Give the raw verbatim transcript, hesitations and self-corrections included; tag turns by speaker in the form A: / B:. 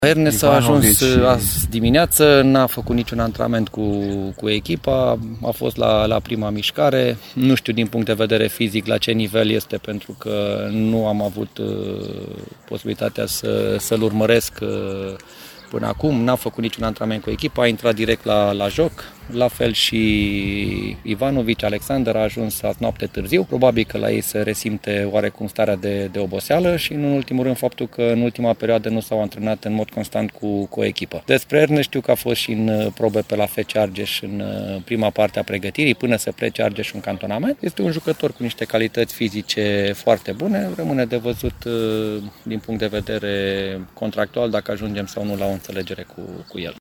A: Ernest a ajuns azi dimineață, n-a făcut niciun antrenament cu, cu echipa, a fost la, la prima mișcare. Nu știu din punct de vedere fizic la ce nivel este, pentru că nu am avut uh, posibilitatea să, să-l urmăresc uh, până acum. N-a făcut niciun antrenament cu echipa, a intrat direct la, la joc. La fel și Ivanovici, Alexander a ajuns azi noapte târziu. Probabil că la ei se resimte oarecum starea de, de oboseală și, în ultimul rând, faptul că în ultima perioadă nu s-au antrenat în mod constant cu, cu o echipă. Despre Ernest știu că a fost și în probe pe la F C Argeș în prima parte a pregătirii, până să plece Argeș în cantonament. Este un jucător cu niște calități fizice foarte bune. Rămâne de văzut din punct de vedere contractual dacă ajungem sau nu la o înțelegere cu, cu el.